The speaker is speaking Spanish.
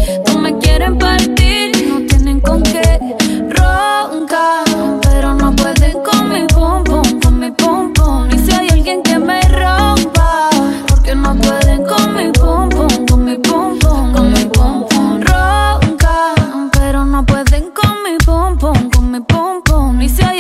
tú me quieren partir, no tienen con qué roncar, pero no pueden con mi pum pum, con mi pum pum. Y si hay alguien que me rompa, porque no pueden con mi pum pum, con mi pum pum, con mi pum pum. Roncar, pero no pueden con mi pum pum, con mi pum pum. Y si hay